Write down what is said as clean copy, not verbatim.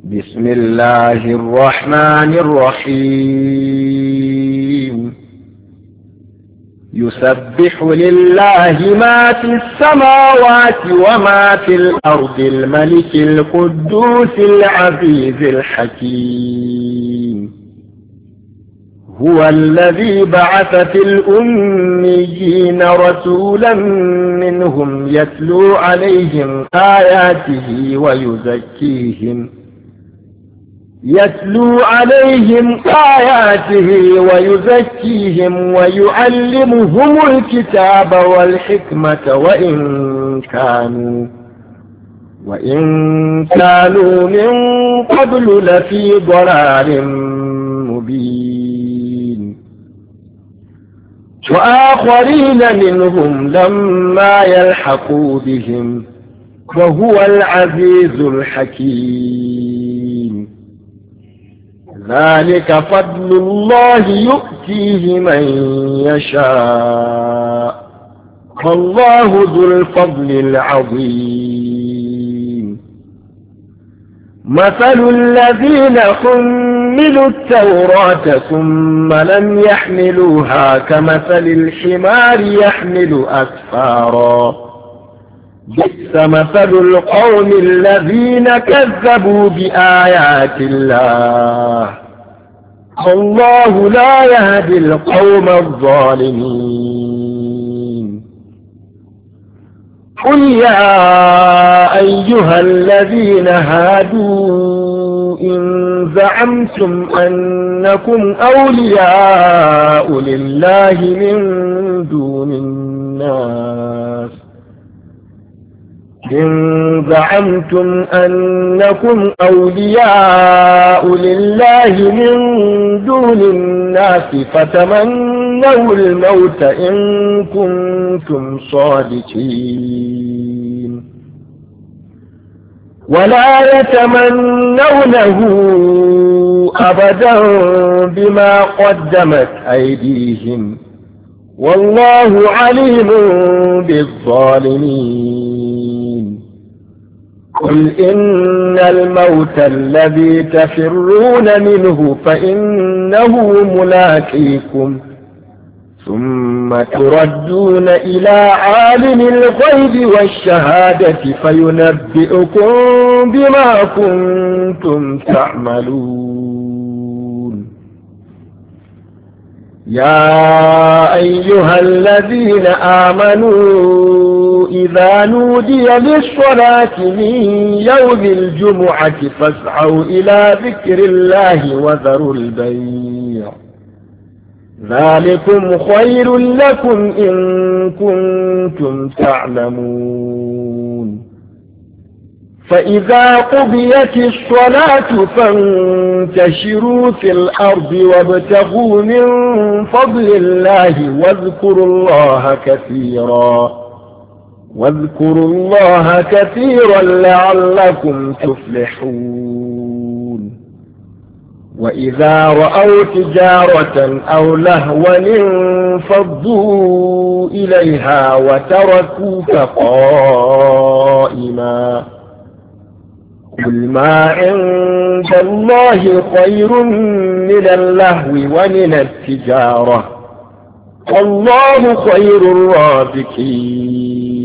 بسم الله الرحمن الرحيم يسبح لله ما في السماوات وما في الأرض الملك القدوس العزيز الحكيم هو الذي بعث في الأميين رسولا منهم يتلو عليهم آياته ويزكيهم ويعلمهم الكتاب والحكمة وإن كانوا من قبل لفي ضلال مبين وآخرين منهم لما يلحقوا بهم وهو العزيز الحكيم ذلك فضل الله يؤتيه من يشاء والله ذو الفضل العظيم مثل الذين حملوا التوراة ثم لم يحملوها كمثل الحمار يحمل أسفارا بئس مثل القوم الذين كذبوا بآيات الله والله لا يهدي القوم الظالمين قل يا أيها الذين هادوا إن زعمتم أنكم أولياء لله من دون الناس فتمنوا الموت إن كنتم صادقين ولا يتمنونه أبدا بما قدمت أيديهم والله عليم بالظالمين قل إن الموت الذي تفرون منه فإنه ملاقيكم ثم تردون إلى عالم الغيب والشهادة فينبئكم بما كنتم تعملون يا أيها الذين آمنوا إذا نودي للصلاة من يوم الجمعة فاسعوا إلى ذكر الله وذروا البيع ذلكم خير لكم إن كنتم تعلمون فإذا قضيت الصلاة فانتشروا في الأرض وابتغوا من فضل الله واذكروا الله كثيرا لعلكم تفلحون وإذا رأوا تجارة أو لهوا انفضوا إليها وتركوك قائما قل ما عند الله خير من اللهو ومن التجارة والله خير الرازقين